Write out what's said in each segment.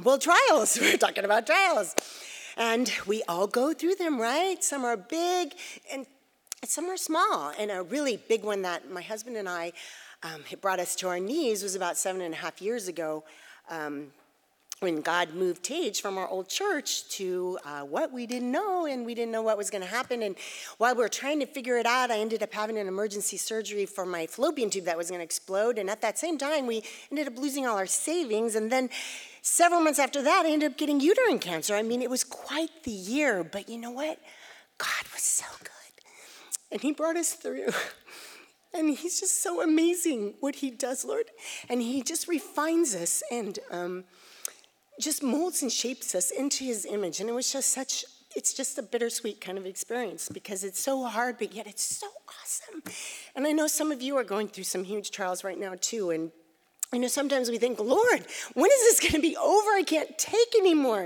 Well, trials. We're talking about trials. And we all go through them, right? Some are big and some are small. And a really big one that my husband and I, it brought us to our knees was about 7.5 years ago. When God moved Tage from our old church to what we didn't know, and we didn't know what was going to happen. And while we were trying to figure it out, I ended up having an emergency surgery for my fallopian tube that was going to explode. And at that same time, we ended up losing all our savings. And then several months after that, I ended up getting uterine cancer. I mean, it was quite the year. But you know what? God was so good. And he brought us through. And he's just so amazing what he does, Lord. And he just refines us and just molds and shapes us into his image. And it was just it's just a bittersweet kind of experience because it's so hard, but yet it's so awesome. And I know some of you are going through some huge trials right now too. And I know sometimes we think, Lord, when is this going to be over? I can't take anymore.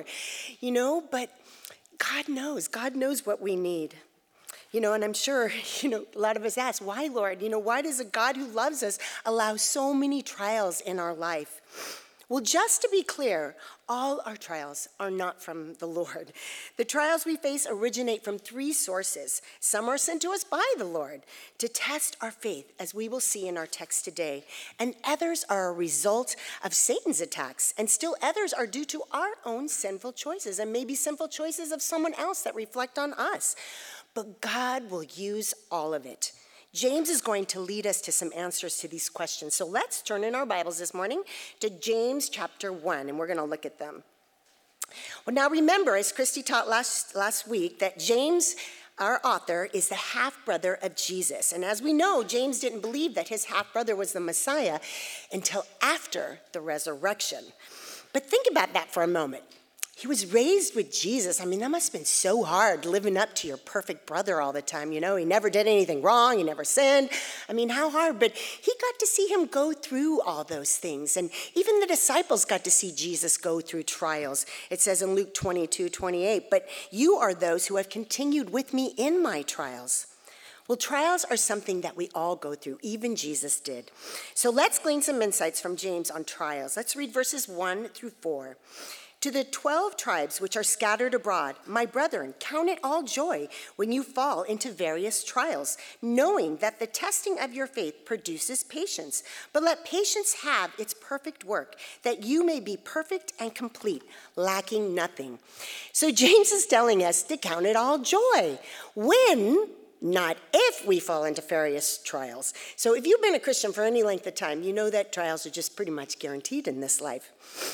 But God knows what we need. And I'm sure, a lot of us ask, why, Lord? Why does a God who loves us allow so many trials in our life? Well, just to be clear, all our trials are not from the Lord. The trials we face originate from 3 sources. Some are sent to us by the Lord to test our faith, as we will see in our text today. And others are a result of Satan's attacks. And still others are due to our own sinful choices and maybe sinful choices of someone else that reflect on us. But God will use all of it. James is going to lead us to some answers to these questions. So let's turn in our Bibles this morning to James chapter 1, and we're going to look at them. Well, now remember, as Christy taught last week, that James, our author, is the half-brother of Jesus. And as we know, James didn't believe that his half-brother was the Messiah until after the resurrection. But think about that for a moment. He was raised with Jesus. I mean, that must have been so hard living up to your perfect brother all the time. He never did anything wrong. He never sinned. I mean, how hard? But he got to see him go through all those things. And even the disciples got to see Jesus go through trials. It says in Luke 22:28, but you are those who have continued with me in my trials. Well, trials are something that we all go through. Even Jesus did. So let's glean some insights from James on trials. Let's read verses 1 through 4. To the 12 tribes which are scattered abroad, my brethren, count it all joy when you fall into various trials, knowing that the testing of your faith produces patience. But let patience have its perfect work, that you may be perfect and complete, lacking nothing. So James is telling us to count it all joy when, not if, we fall into various trials. So if you've been a Christian for any length of time, you know that trials are just pretty much guaranteed in this life.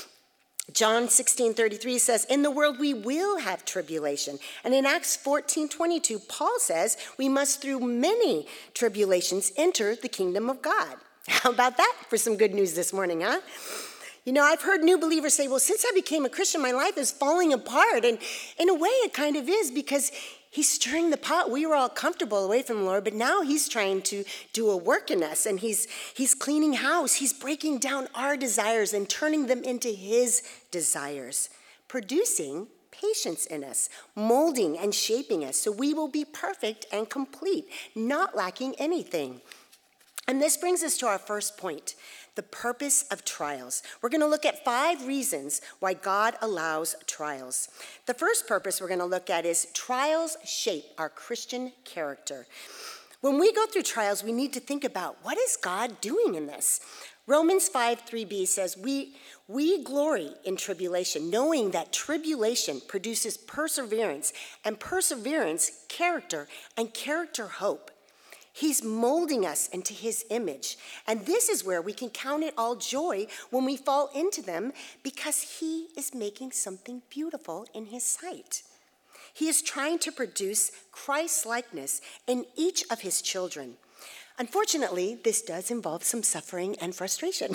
John 16:33 says, in the world we will have tribulation. And in Acts 14:22, Paul says we must through many tribulations enter the kingdom of God. How about that for some good news this morning, huh? I've heard new believers say, well, since I became a Christian, my life is falling apart. And in a way, it kind of is because he's stirring the pot. We were all comfortable away from the Lord, but now he's trying to do a work in us, and he's cleaning house. He's breaking down our desires and turning them into his desires, producing patience in us, molding and shaping us so we will be perfect and complete, not lacking anything. And this brings us to our first point, the purpose of trials. We're going to look at 5 reasons why God allows trials. The first purpose we're going to look at is trials shape our Christian character. When we go through trials, we need to think about, what is God doing in this? Romans 5:3b says, we glory in tribulation, knowing that tribulation produces perseverance, and perseverance, character, and character, hope. He's molding us into his image. And this is where we can count it all joy when we fall into them, because he is making something beautiful in his sight. He is trying to produce Christ-likeness in each of his children. Unfortunately, this does involve some suffering and frustration.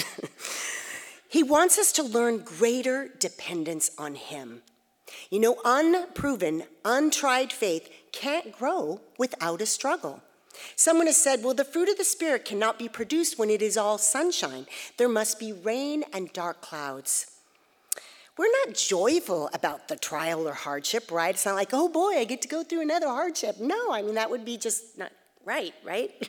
He wants us to learn greater dependence on him. Unproven, untried faith can't grow without a struggle. Someone has said, well, the fruit of the Spirit cannot be produced when it is all sunshine. There must be rain and dark clouds. We're not joyful about the trial or hardship, right? It's not like, oh boy, I get to go through another hardship. No, that would be just not right?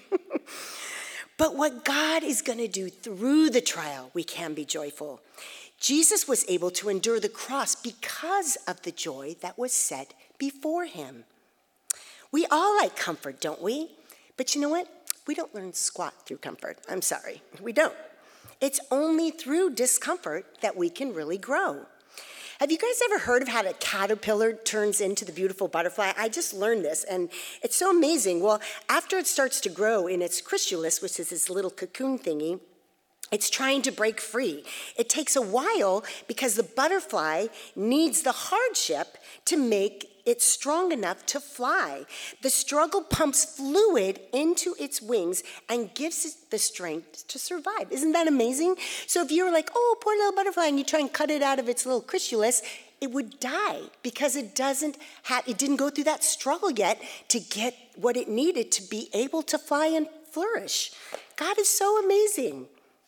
But what God is going to do through the trial, we can be joyful. Jesus was able to endure the cross because of the joy that was set before him. We all like comfort, don't we? But you know what? We don't learn squat through comfort. I'm sorry, we don't. It's only through discomfort that we can really grow. Have you guys ever heard of how a caterpillar turns into the beautiful butterfly? I just learned this, and it's so amazing. Well, after it starts to grow in its chrysalis, which is this little cocoon thingy, it's trying to break free. It takes a while because the butterfly needs the hardship to make it strong enough to fly. The struggle pumps fluid into its wings and gives it the strength to survive. Isn't that amazing? So if you're like, oh, poor little butterfly, and you try and cut it out of its little chrysalis, it would die because it didn't go through that struggle yet to get what it needed to be able to fly and flourish. God is so amazing.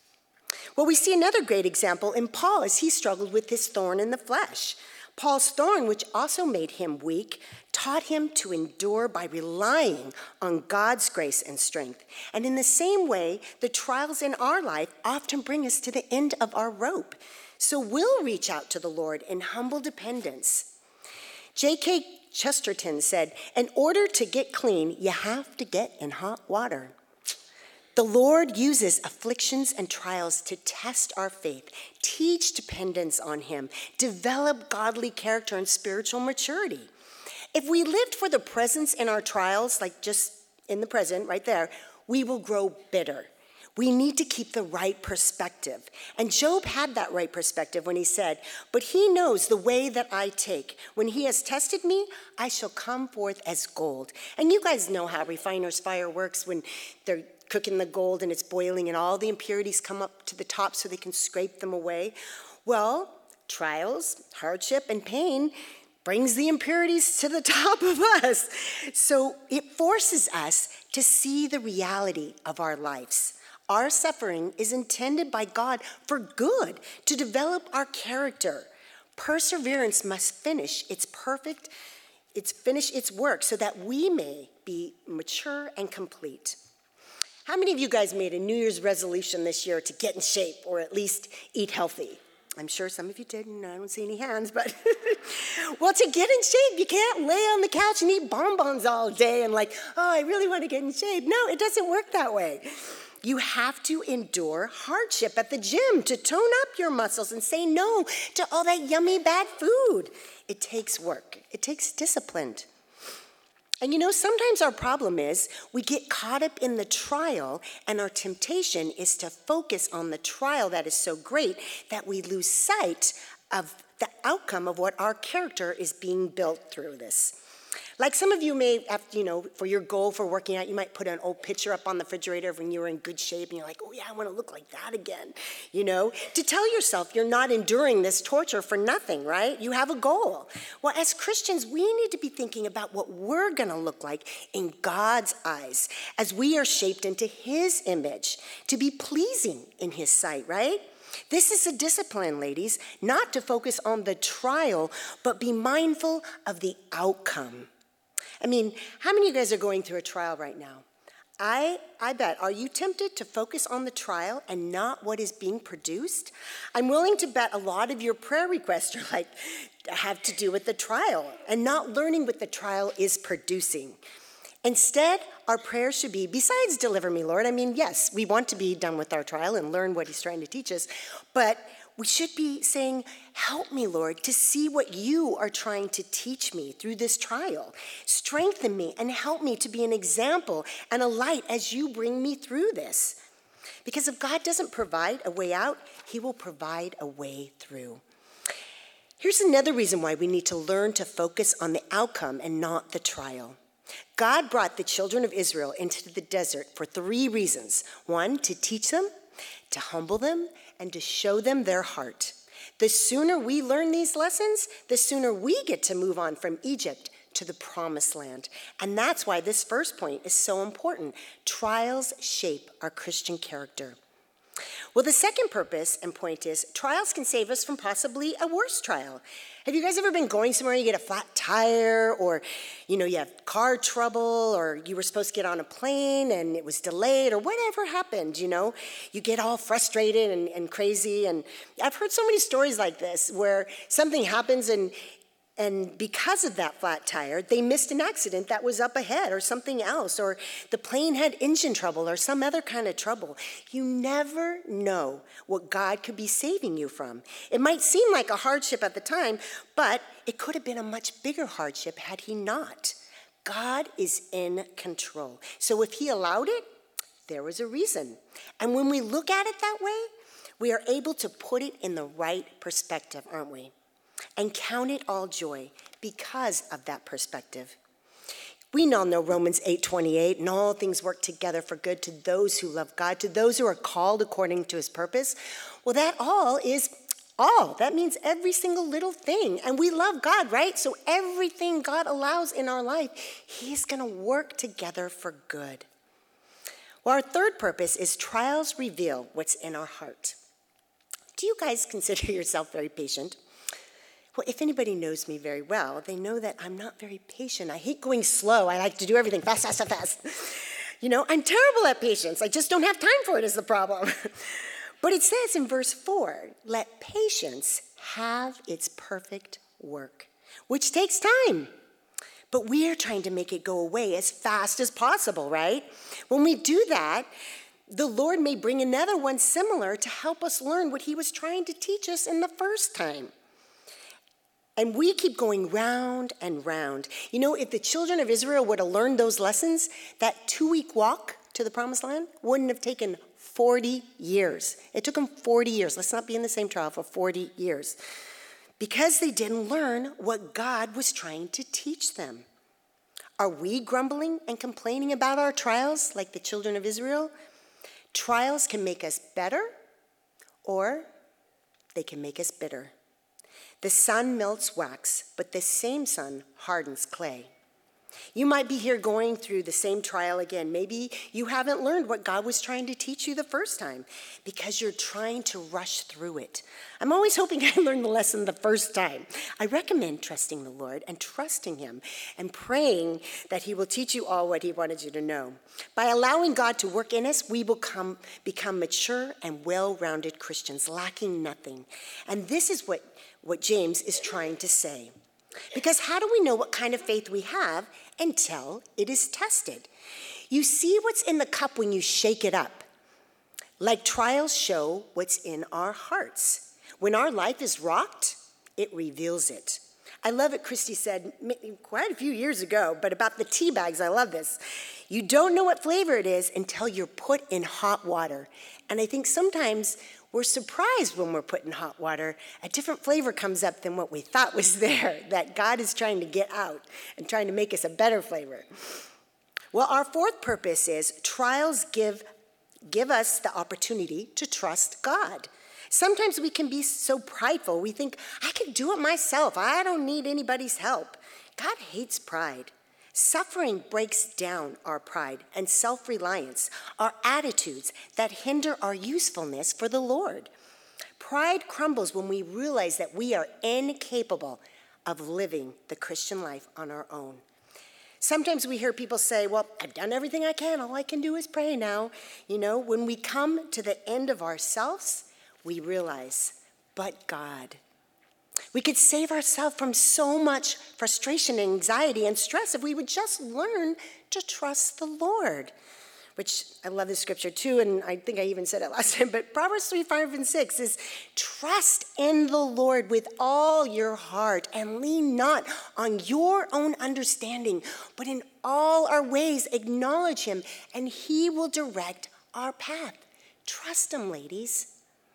Well, we see another great example in Paul as he struggled with his thorn in the flesh. Paul's thorn, which also made him weak, taught him to endure by relying on God's grace and strength. And in the same way, the trials in our life often bring us to the end of our rope. So we'll reach out to the Lord in humble dependence. G.K. Chesterton said, in order to get clean, you have to get in hot water. The Lord uses afflictions and trials to test our faith, teach dependence on him, develop godly character and spiritual maturity. If we lived for the presence in our trials, like just in the present right there, we will grow bitter. We need to keep the right perspective. And Job had that right perspective when he said, but he knows the way that I take. When he has tested me, I shall come forth as gold. And you guys know how refiner's fire works when they're cooking the gold and it's boiling and all the impurities come up to the top so they can scrape them away. Well, trials, hardship, and pain brings the impurities to the top of us. So it forces us to see the reality of our lives. Our suffering is intended by God for good, to develop our character. Perseverance must finish its work so that we may be mature and complete. How many of you guys made a New Year's resolution this year to get in shape or at least eat healthy? I'm sure some of you did, and I don't see any hands, but well, to get in shape, you can't lay on the couch and eat bonbons all day and like, oh, I really want to get in shape. No, it doesn't work that way. You have to endure hardship at the gym to tone up your muscles and say no to all that yummy bad food. It takes work. It takes discipline. And you know, sometimes our problem is we get caught up in the trial, and our temptation is to focus on the trial that is so great that we lose sight of the outcome of what our character is being built through this. Like some of you may have, for your goal for working out, you might put an old picture up on the refrigerator when you were in good shape and you're like, oh yeah, I want to look like that again, to tell yourself you're not enduring this torture for nothing, right? You have a goal. Well, as Christians, we need to be thinking about what we're going to look like in God's eyes as we are shaped into his image to be pleasing in his sight, right? This is a discipline, ladies, not to focus on the trial, but be mindful of the outcome. I mean, how many of you guys are going through a trial right now? I bet. Are you tempted to focus on the trial and not what is being produced? I'm willing to bet a lot of your prayer requests are have to do with the trial and not learning what the trial is producing. Instead, our prayers should be, besides deliver me, Lord, yes, we want to be done with our trial and learn what he's trying to teach us, but we should be saying, help me, Lord, to see what you are trying to teach me through this trial. Strengthen me and help me to be an example and a light as you bring me through this. Because if God doesn't provide a way out, he will provide a way through. Here's another reason why we need to learn to focus on the outcome and not the trial. God brought the children of Israel into the desert for 3 reasons. 1, to teach them, to humble them, and to show them their heart. The sooner we learn these lessons, the sooner we get to move on from Egypt to the promised land. And that's why this first point is so important. Trials shape our Christian character. Well, the second purpose and point is trials can save us from possibly a worse trial. Have you guys ever been going somewhere, you get a flat tire, or you have car trouble, or you were supposed to get on a plane and it was delayed, or whatever happened, you get all frustrated and crazy. And I've heard so many stories like this where something happens and because of that flat tire, they missed an accident that was up ahead or something else, or the plane had engine trouble or some other kind of trouble. You never know what God could be saving you from. It might seem like a hardship at the time, but it could have been a much bigger hardship had he not. God is in control. So if he allowed it, there was a reason. And when we look at it that way, we are able to put it in the right perspective, aren't we? And count it all joy because of that perspective. We all know Romans 8:28, and all things work together for good to those who love God, to those who are called according to his purpose. Well, that all is all. That means every single little thing. And we love God, right? So everything God allows in our life, he's going to work together for good. Well, our third purpose is trials reveal what's in our heart. Do you guys consider yourself very patient? Well, if anybody knows me very well, they know that I'm not very patient. I hate going slow. I like to do everything fast, fast, fast. I'm terrible at patience. I just don't have time for it is the problem. But it says in verse 4, let patience have its perfect work, which takes time. But we are trying to make it go away as fast as possible, right? When we do that, the Lord may bring another one similar to help us learn what he was trying to teach us in the first time. And we keep going round and round. If the children of Israel would have learned those lessons, that 2-week walk to the promised land wouldn't have taken 40 years. It took them 40 years. Let's not be in the same trial for 40 years. Because they didn't learn what God was trying to teach them. Are we grumbling and complaining about our trials like the children of Israel? Trials can make us better, or they can make us bitter. The sun melts wax, but the same sun hardens clay. You might be here going through the same trial again. Maybe you haven't learned what God was trying to teach you the first time because you're trying to rush through it. I'm always hoping I learned the lesson the first time. I recommend trusting the Lord and trusting him and praying that he will teach you all what he wanted you to know. By allowing God to work in us, we will become mature and well-rounded Christians, lacking nothing. And this is what James is trying to say. Because how do we know what kind of faith we have until it is tested? You see what's in the cup when you shake it up. Like trials show what's in our hearts. When our life is rocked, it reveals it. I love it, Christy said quite a few years ago, but about the tea bags, I love this. You don't know what flavor it is until you're put in hot water. And I think sometimes we're surprised when we're put in hot water. A different flavor comes up than what we thought was there, that God is trying to get out and trying to make us a better flavor. Well, our fourth purpose is trials give us the opportunity to trust God. Sometimes we can be so prideful. We think, I can do it myself. I don't need anybody's help. God hates pride. Suffering breaks down our pride and self-reliance, our attitudes that hinder our usefulness for the Lord. Pride crumbles when we realize that we are incapable of living the Christian life on our own. Sometimes we hear people say, well, I've done everything I can. All I can do is pray now. When we come to the end of ourselves, we realize, but God. We could save ourselves from so much frustration, anxiety, and stress if we would just learn to trust the Lord. Which I love this scripture too, and I think I even said it last time, but Proverbs 3, 5, and 6 is trust in the Lord with all your heart and lean not on your own understanding, but in all our ways acknowledge him, and he will direct our path. Trust him, ladies.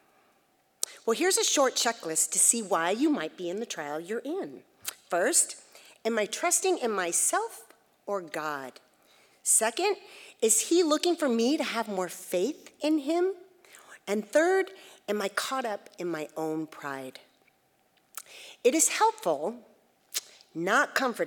Well, here's a short checklist to see why you might be in the trial you're in. First, am I trusting in myself or God? Second, is he looking for me to have more faith in him? And third, am I caught up in my own pride? It is helpful, not comforting,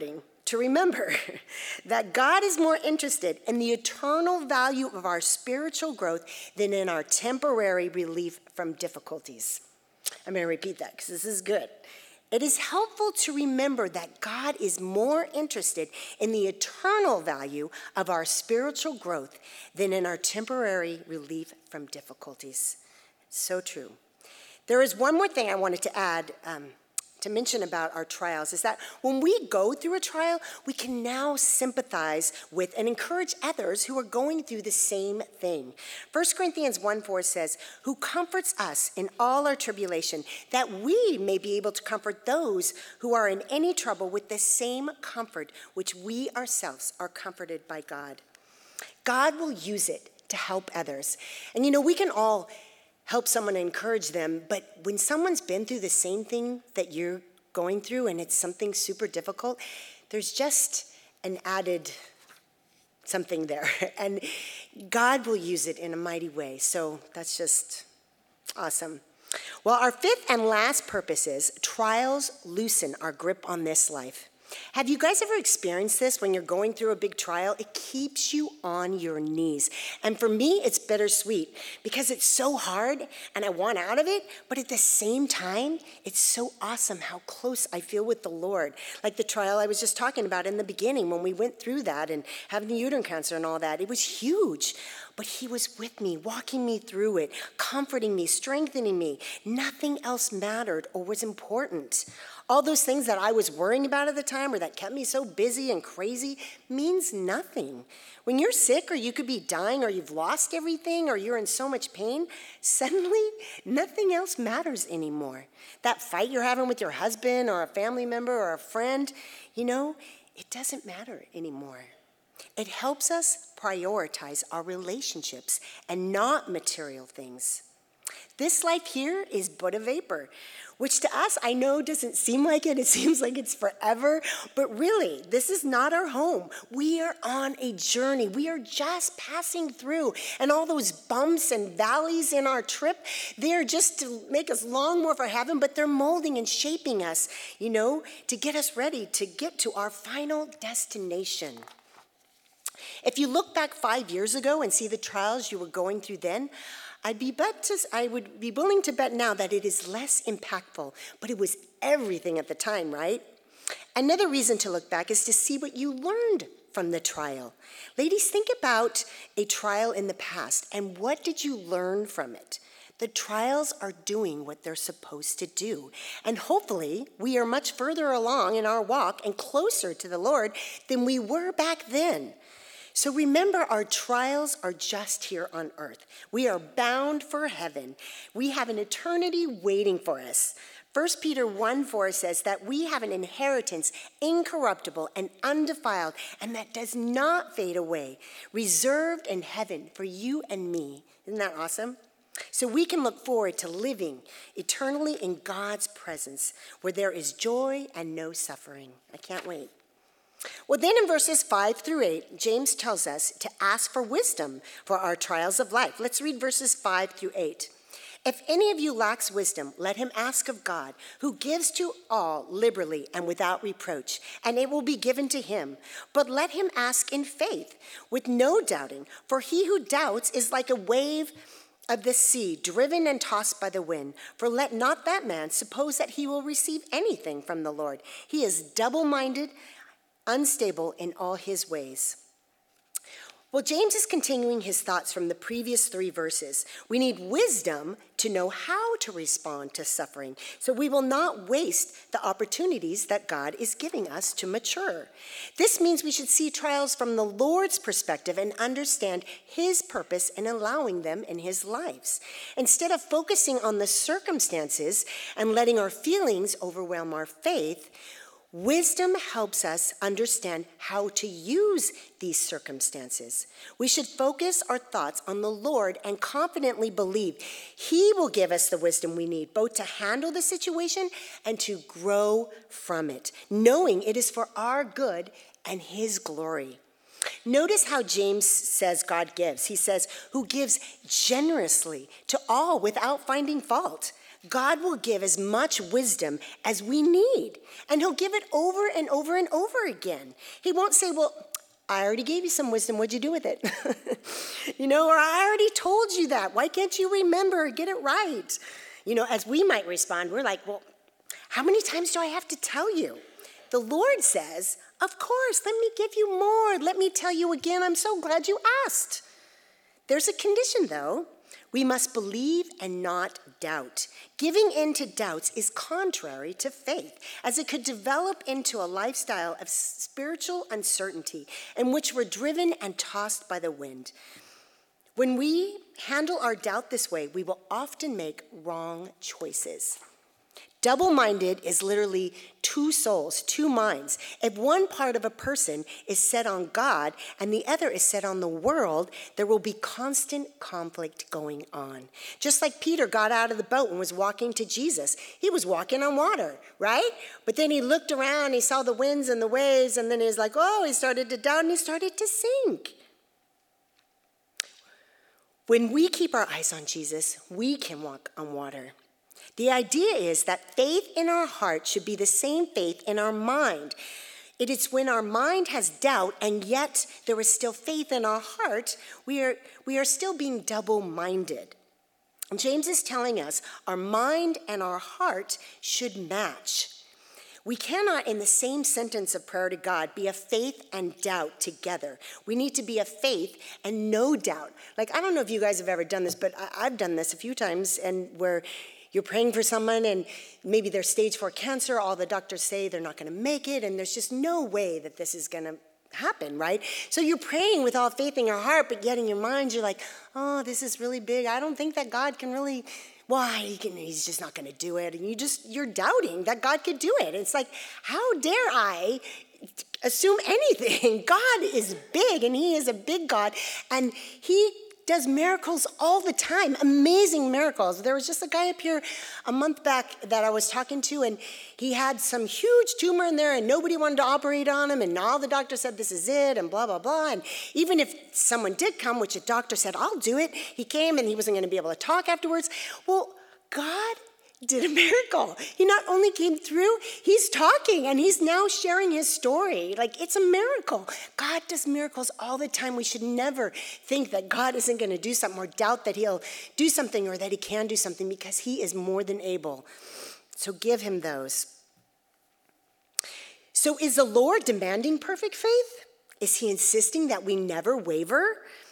to remember that God is more interested in the eternal value of our spiritual growth than in our temporary relief from difficulties. I'm going to repeat that because this is good. It is helpful to remember that God is more interested in the eternal value of our spiritual growth than in our temporary relief from difficulties. So true. There is one more thing I wanted to add to mention about our trials, is that when we go through a trial, we can now sympathize with and encourage others who are going through the same thing. 1 Corinthians 1:4 says, "Who comforts us in all our tribulation, that we may be able to comfort those who are in any trouble with the same comfort which we ourselves are comforted by God." God will use it to help others. And we can all help someone and encourage them, but when someone's been through the same thing that you're going through and it's something super difficult, there's just an added something there. And God will use it in a mighty way. So that's just awesome. Well, our fifth and last purpose is trials loosen our grip on this life. Have you guys ever experienced this when you're going through a big trial? It keeps you on your knees. And for me, it's bittersweet because it's so hard and I want out of it, but at the same time, it's so awesome how close I feel with the Lord. Like the trial I was just talking about in the beginning when we went through that and having the uterine cancer and all that. It was huge, but he was with me, walking me through it, comforting me, strengthening me. Nothing else mattered or was important. All those things that I was worrying about at the time or that kept me so busy and crazy means nothing. When you're sick or you could be dying or you've lost everything or you're in so much pain, suddenly nothing else matters anymore. That fight you're having with your husband or a family member or a friend, it doesn't matter anymore. It helps us prioritize our relationships and not material things. This life here is but a vapor, which to us, I know doesn't seem like it. It seems like it's forever, but really, this is not our home. We are on a journey. We are just passing through, and all those bumps and valleys in our trip, they're just to make us long more for heaven, but they're molding and shaping us, to get us ready to get to our final destination. If you look back 5 years ago and see the trials you were going through then, I would be willing to bet now that it is less impactful, but it was everything at the time, right? Another reason to look back is to see what you learned from the trial. Ladies, think about a trial in the past and what did you learn from it? The trials are doing what they're supposed to do. And hopefully, we are much further along in our walk and closer to the Lord than we were back then. So remember, our trials are just here on earth. We are bound for heaven. We have an eternity waiting for us. 1 Peter 1:4 says that we have an inheritance incorruptible and undefiled and that does not fade away, reserved in heaven for you and me. Isn't that awesome? So we can look forward to living eternally in God's presence where there is joy and no suffering. I can't wait. Well, then in verses 5-8, James tells us to ask for wisdom for our trials of life. Let's read verses 5-8. If any of you lacks wisdom, let him ask of God, who gives to all liberally and without reproach, and it will be given to him. But let him ask in faith, with no doubting, for he who doubts is like a wave of the sea, driven and tossed by the wind. For let not that man suppose that he will receive anything from the Lord. He is double-minded, unstable in all his ways. Well, James is continuing his thoughts from the previous 3 verses. We need wisdom to know how to respond to suffering, so we will not waste the opportunities that God is giving us to mature. This means we should see trials from the Lord's perspective and understand his purpose in allowing them in his lives. Instead of focusing on the circumstances and letting our feelings overwhelm our faith, wisdom helps us understand how to use these circumstances. We should focus our thoughts on the Lord and confidently believe he will give us the wisdom we need, both to handle the situation and to grow from it, knowing it is for our good and his glory. Notice how James says God gives. He says, who gives generously to all without finding fault. God will give as much wisdom as we need, and he'll give it over and over and over again. He won't say, well, I already gave you some wisdom. What'd you do with it? Or I already told you that. Why can't you remember? Get it right. As we might respond, we're like, well, how many times do I have to tell you? The Lord says, of course, let me give you more. Let me tell you again. I'm so glad you asked. There's a condition, though. We must believe and not doubt. Giving in to doubts is contrary to faith, as it could develop into a lifestyle of spiritual uncertainty in which we're driven and tossed by the wind. When we handle our doubt this way, we will often make wrong choices. Double-minded is literally two souls, two minds. If one part of a person is set on God and the other is set on the world, there will be constant conflict going on. Just like Peter got out of the boat and was walking to Jesus. He was walking on water, right? But then he looked around, he saw the winds and the waves, and then he was like, he started to doubt and he started to sink. When we keep our eyes on Jesus, we can walk on water. The idea is that faith in our heart should be the same faith in our mind. It is when our mind has doubt and yet there is still faith in our heart, we are still being double-minded. And James is telling us our mind and our heart should match. We cannot, in the same sentence of prayer to God, be a faith and doubt together. We need to be a faith and no doubt. Like, I don't know if you guys have ever done this, but I've done this a few times, and where you're praying for someone and maybe they're stage 4 cancer. All the doctors say they're not going to make it, and there's just no way that this is going to happen, right? So you're praying with all faith in your heart, but yet in your mind you're like, oh, this is really big. I don't think that God can really, he's just not going to do it. And you're doubting that God could do it. It's like, how dare I assume anything? God is big, and he is a big God, and he does miracles all the time, amazing miracles. There was just a guy up here a month back that I was talking to, and he had some huge tumor in there, and nobody wanted to operate on him, and all the doctors said this is it, and blah, blah, blah. And even if someone did come, which a doctor said, I'll do it, he came, and he wasn't going to be able to talk afterwards. Well, God did a miracle. He not only came through, he's talking, and he's now sharing his story. Like, it's a miracle. God does miracles all the time. We should never think that God isn't going to do something or doubt that he'll do something or that he can do something, because he is more than able. So give him those. So is the Lord demanding perfect faith? Is he insisting that we never waver?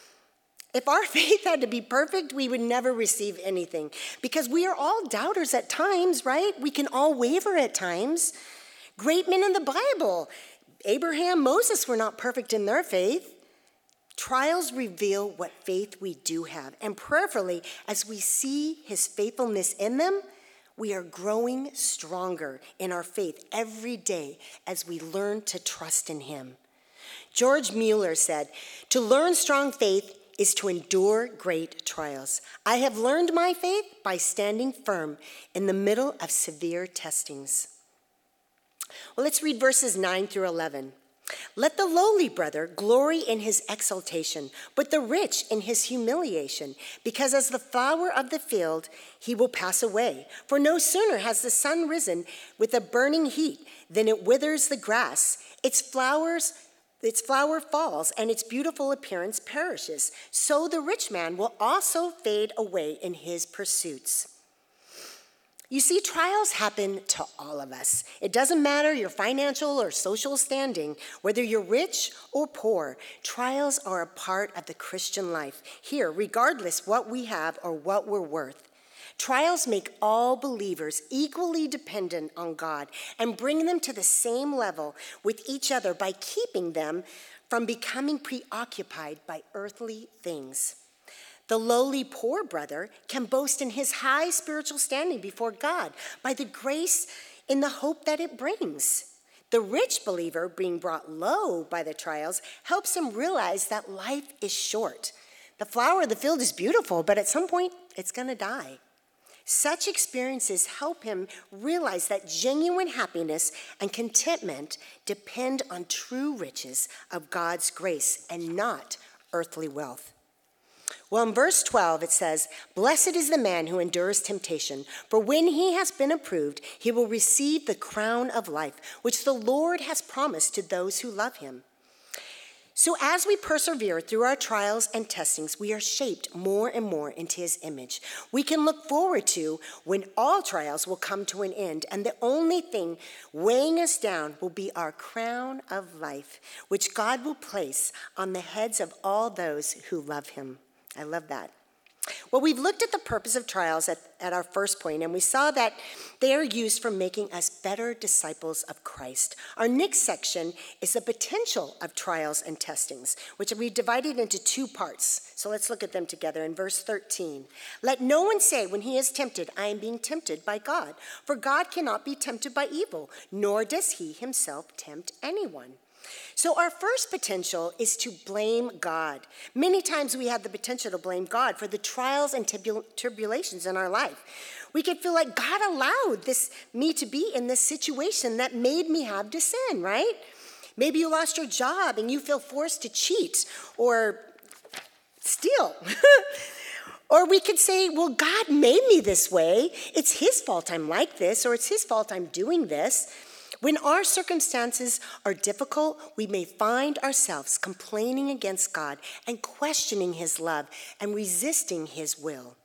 If our faith had to be perfect, we would never receive anything, because we are all doubters at times, right? We can all waver at times. Great men in the Bible, Abraham, Moses, were not perfect in their faith. Trials reveal what faith we do have, and prayerfully, as we see his faithfulness in them, we are growing stronger in our faith every day as we learn to trust in him. George Mueller said, to learn strong faith is to endure great trials. I have learned my faith by standing firm in the middle of severe testings. Well, let's read verses 9 through 11. Let the lowly brother glory in his exaltation, but the rich in his humiliation, because as the flower of the field, he will pass away. For no sooner has the sun risen with a burning heat than it withers the grass. Its flower falls, and its beautiful appearance perishes. So the rich man will also fade away in his pursuits. You see, trials happen to all of us. It doesn't matter your financial or social standing, whether you're rich or poor. Trials are a part of the Christian life here, regardless what we have or what we're worth. Trials make all believers equally dependent on God and bring them to the same level with each other by keeping them from becoming preoccupied by earthly things. The lowly poor brother can boast in his high spiritual standing before God by the grace in the hope that it brings. The rich believer, being brought low by the trials, helps him realize that life is short. The flower of the field is beautiful, but at some point it's going to die. Such experiences help him realize that genuine happiness and contentment depend on true riches of God's grace and not earthly wealth. Well, in verse 12, it says, "Blessed is the man who endures temptation, for when he has been approved, he will receive the crown of life, which the Lord has promised to those who love him." So as we persevere through our trials and testings, we are shaped more and more into his image. We can look forward to when all trials will come to an end, and the only thing weighing us down will be our crown of life, which God will place on the heads of all those who love him. I love that. Well, we've looked at the purpose of trials at our first point, and we saw that they are used for making us better disciples of Christ. Our next section is the potential of trials and testings, which we divided into two parts. So let's look at them together. In verse 13, "Let no one say when he is tempted, 'I am being tempted by God.' For God cannot be tempted by evil, nor does he himself tempt anyone." So our first potential is to blame God. Many times we have the potential to blame God for the trials and tribulations in our life. We could feel like God allowed me to be in this situation that made me have to sin, right? Maybe you lost your job and you feel forced to cheat or steal. Or we could say, well, God made me this way. It's his fault I'm like this, or it's his fault I'm doing this. When our circumstances are difficult, we may find ourselves complaining against God and questioning his love and resisting his will,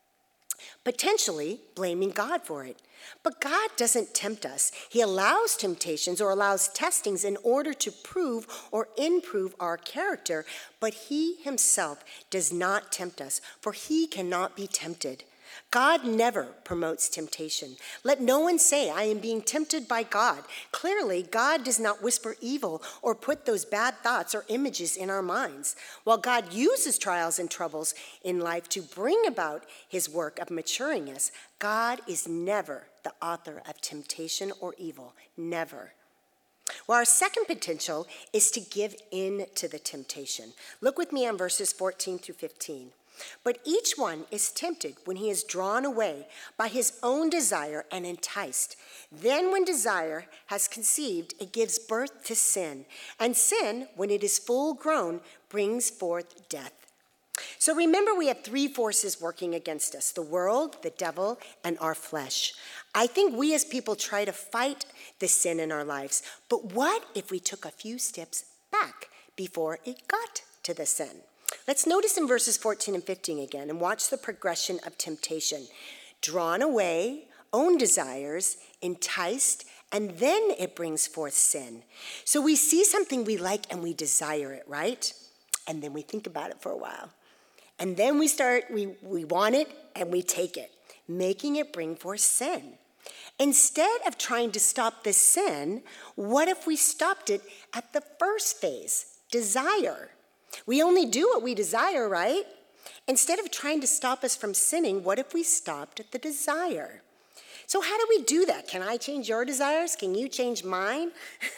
potentially blaming God for it. But God doesn't tempt us. He allows temptations or allows testings in order to prove or improve our character, but he himself does not tempt us, for he cannot be tempted. God never promotes temptation. Let no one say, "I am being tempted by God." Clearly, God does not whisper evil or put those bad thoughts or images in our minds. While God uses trials and troubles in life to bring about his work of maturing us, God is never the author of temptation or evil. Never. Well, our second potential is to give in to the temptation. Look with me on verses 14 through 15. "But each one is tempted when he is drawn away by his own desire and enticed. Then when desire has conceived, it gives birth to sin. And sin, when it is full grown, brings forth death." So remember, we have three forces working against us: the world, the devil, and our flesh. I think we as people try to fight the sin in our lives. But what if we took a few steps back before it got to the sin? Let's notice in verses 14 and 15 again and watch the progression of temptation. Drawn away, own desires, enticed, and then it brings forth sin. So we see something we like and we desire it, right? And then we think about it for a while. And then we want it and we take it, making it bring forth sin. Instead of trying to stop the sin, what if we stopped it at the first phase, desire? We only do what we desire, right? Instead of trying to stop us from sinning, what if we stopped at the desire? So how do we do that? Can I change your desires? Can you change mine?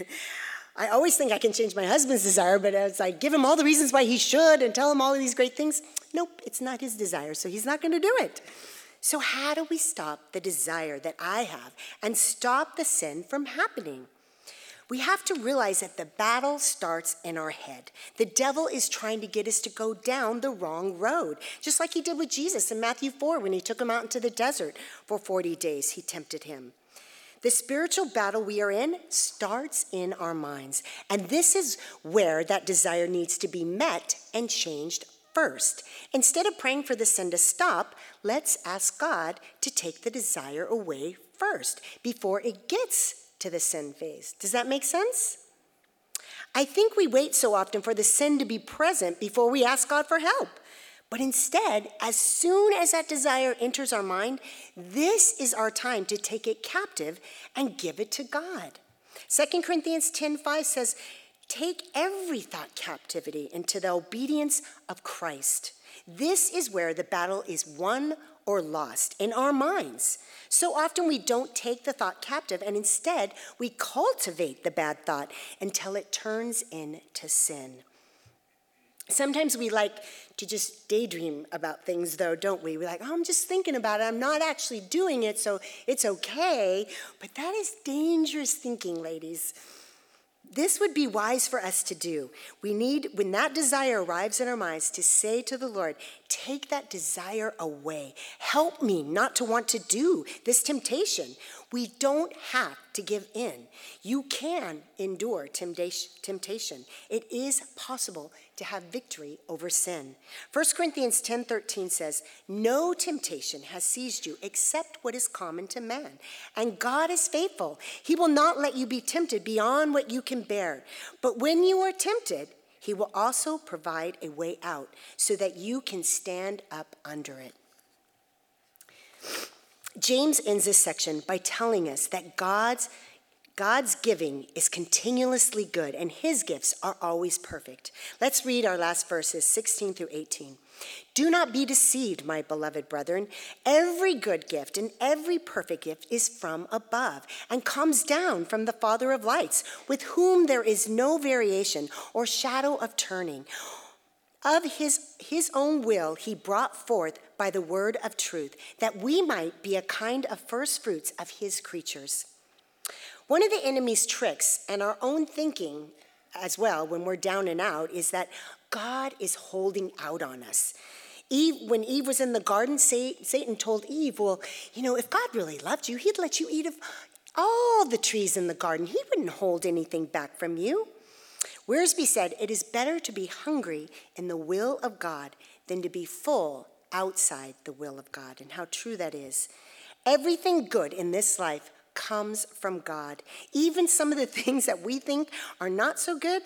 I always think I can change my husband's desire, but it's like give him all the reasons why he should and tell him all of these great things. Nope, it's not his desire, so he's not going to do it. So how do we stop the desire that I have and stop the sin from happening? We have to realize that the battle starts in our head. The devil is trying to get us to go down the wrong road, just like he did with Jesus in Matthew 4 when he took him out into the desert for 40 days. He tempted him. The spiritual battle we are in starts in our minds, and this is where that desire needs to be met and changed first. Instead of praying for the sin to stop, let's ask God to take the desire away first before it gets to the sin phase. Does that make sense? I think we wait so often for the sin to be present before we ask God for help. But instead, as soon as that desire enters our mind, this is our time to take it captive and give it to God. 2 Corinthians 10:5 says, "Take every thought captivity into the obedience of Christ." This is where the battle is won or lost, in our minds. So often we don't take the thought captive, and instead we cultivate the bad thought until it turns into sin. Sometimes we like to just daydream about things, though, don't we? We're like, oh, I'm just thinking about it. I'm not actually doing it, so it's okay. But that is dangerous thinking, ladies. This would be wise for us to do. We need, when that desire arrives in our minds, to say to the Lord, take that desire away. Help me not to want to do this temptation. We don't have to give in. You can endure temptation. It is possible to have victory over sin. 1 Corinthians 10:13 says, no temptation has seized you except what is common to man. And God is faithful. He will not let you be tempted beyond what you can bear. But when you are tempted, he will also provide a way out so that you can stand up under it. James ends this section by telling us that God's giving is continuously good and his gifts are always perfect. Let's read our last verses, 16 through 18. Do not be deceived, my beloved brethren. Every good gift and every perfect gift is from above and comes down from the Father of lights, with whom there is no variation or shadow of turning. Of his own will he brought forth by the word of truth, that we might be a kind of first fruits of his creatures. One of the enemy's tricks, and our own thinking as well when we're down and out, is that God is holding out on us. When Eve was in the garden, Satan told Eve, well, if God really loved you, he'd let you eat of all the trees in the garden. He wouldn't hold anything back from you. Wiersbe said, it is better to be hungry in the will of God than to be full outside the will of God. And how true that is. Everything good in this life comes from God. Even some of the things that we think are not so good,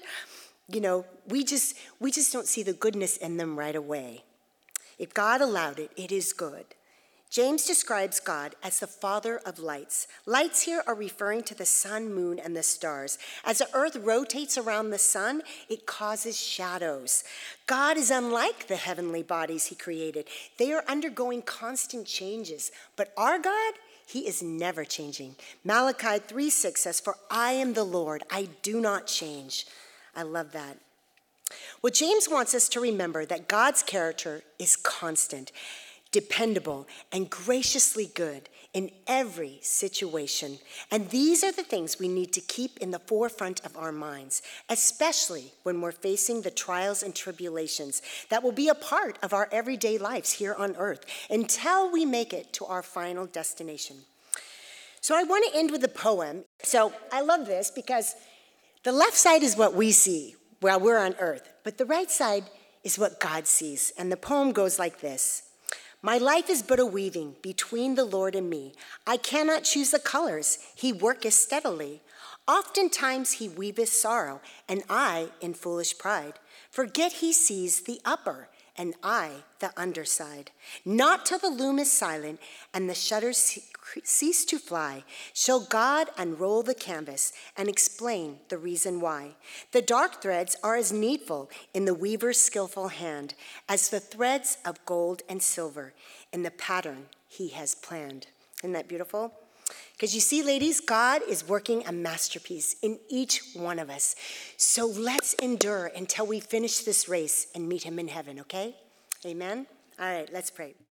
we just don't see the goodness in them right away. If God allowed it, it is good. James describes God as the Father of lights. Lights here are referring to the sun, moon, and the stars. As the earth rotates around the sun, it causes shadows. God is unlike the heavenly bodies he created. They are undergoing constant changes. But our God, he is never changing. Malachi 3:6 says, for I am the Lord, I do not change. I love that. Well, James wants us to remember that God's character is constant, dependable, and graciously good in every situation. And these are the things we need to keep in the forefront of our minds, especially when we're facing the trials and tribulations that will be a part of our everyday lives here on earth until we make it to our final destination. So I want to end with a poem. So I love this because the left side is what we see while we're on earth, but the right side is what God sees. And the poem goes like this. My life is but a weaving between the Lord and me. I cannot choose the colors. He worketh steadily. Oftentimes he weaveth sorrow, and I, in foolish pride, forget he sees the upper, and I, the underside. Not till the loom is silent and the shutters cease to fly shall God unroll the canvas and explain the reason why. The dark threads are as needful in the weaver's skillful hand as the threads of gold and silver in the pattern he has planned. Isn't that beautiful? Because you see, ladies, God is working a masterpiece in each one of us. So let's endure until we finish this race and meet him in heaven, okay? Amen? All right, let's pray.